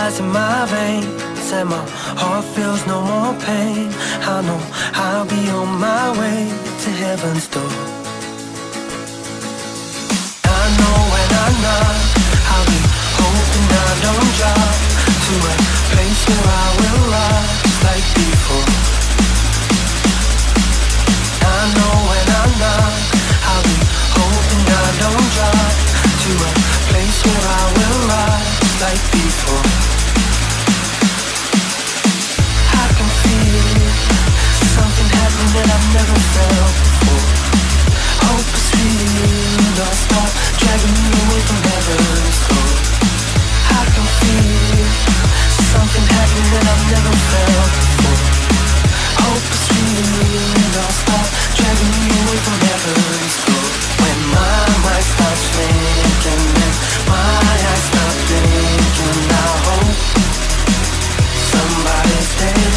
dries in my veins and my heart feels no more pain. I know I'll be on my way to heaven's door. I know when I knock, I'll be hoping I don't drop to a place where I will rise like before. I know when I knock, I'll be hoping I don't drop to a place where I will rise like before. I can feel something happening that I've never felt before. Hope is real, don't stop dragging me away from heaven's door. I can feel something happening that I've never felt before. Hope is real, don't stop dragging me away from heaven's door. When my mind stops thinking and my eyes stop blinking, I hope somebody's there.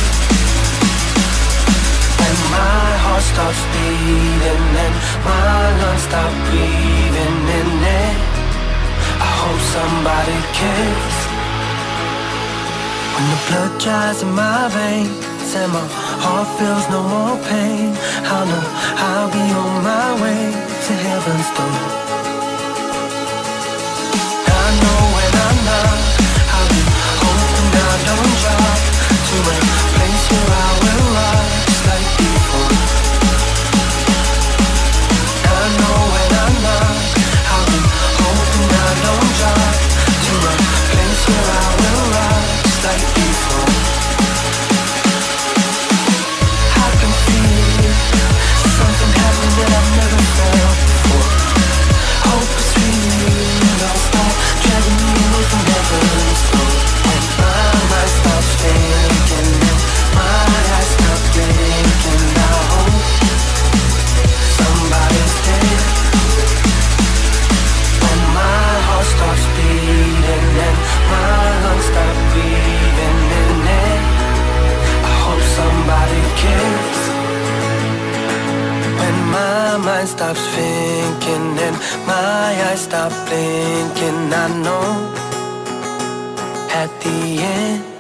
When my heart stops beating and my lungs stop breathing in it, I hope somebody cares. When the blood dries in my veins and my heart feels no more pain, I know I'll be on my way to heaven's door. I know when I'm not, I'll be hoping I don't drop to a place where I will rise like before. I know when I'm not, I'll be hoping I don't drop to a place where I will rise like before. I can feel something happening that I've never felt before. Hope is real, don't stop dragging me away from heaven's door. When my mind stops thinking and my eyes stop blinking, I hope somebody's there. When my heart stops beating and my lungs stop breathing in it, I hope somebody cares. When my mind stops thinking and my eyes stop blinking, I know at the end